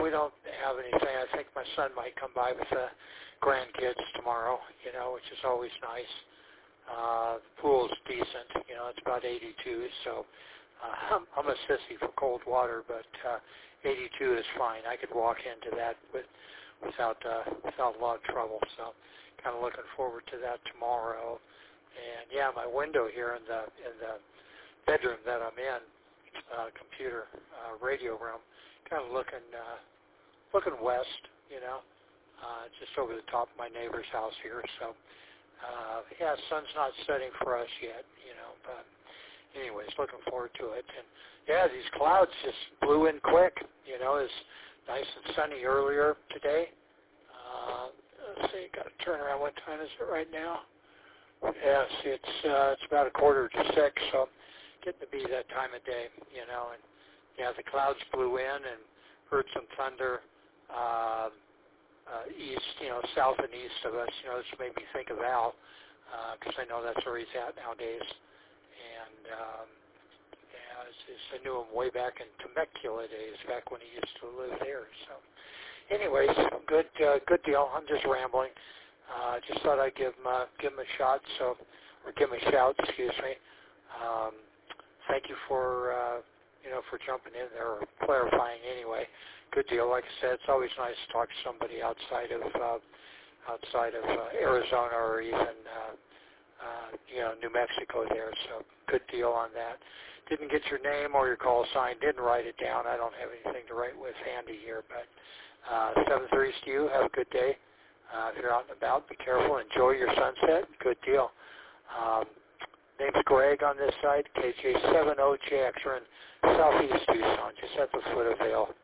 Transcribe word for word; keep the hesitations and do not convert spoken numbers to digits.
we don't have anything. I think my son might come by with the grandkids tomorrow, you know, which is always nice. Uh, the pool's decent, you know, it's about eighty-two, so uh, I'm, I'm a sissy for cold water, but uh, eighty-two is fine. I could walk into that with, without uh, without a lot of trouble, so kind of looking forward to that tomorrow. And yeah, my window here in the in the bedroom that I'm in, uh, computer uh, radio room, kind of looking uh, looking west, you know, uh, just over the top of my neighbor's house here, so. Uh, yeah, sun's not setting for us yet, you know, but anyways, looking forward to it. And yeah, these clouds just blew in quick, you know, it's nice and sunny earlier today. Uh, let's see, got to turn around. What time is it right now? Yes, it's, uh, it's about a quarter to six, so getting to be that time of day, you know, and yeah, the clouds blew in and heard some thunder. Uh, Uh, east, you know, south and east of us, you know, this made me think of Al, because uh, I know that's where he's at nowadays. And, um, yeah, it's, it's, I knew him way back in Temecula days, back when he used to live there. So, anyways, good uh, good deal. I'm just rambling. Uh, just thought I'd give him, uh, give him a shot, so, or give him a shout, excuse me. Um, thank you for, uh, you know, for jumping in there, or clarifying anyway. Good deal. Like I said, it's always nice to talk to somebody outside of uh, outside of uh, Arizona or even uh, uh, you know, New Mexico there. So good deal on that. Didn't get your name or your call sign. Didn't write it down. I don't have anything to write with handy here. But uh, seven thirty to you. Have a good day. Uh, if you're out and about, be careful. Enjoy your sunset. Good deal. Um, name's Greg on this side. K J seven O J X. We're in southeast Tucson, just at the foot of Vail.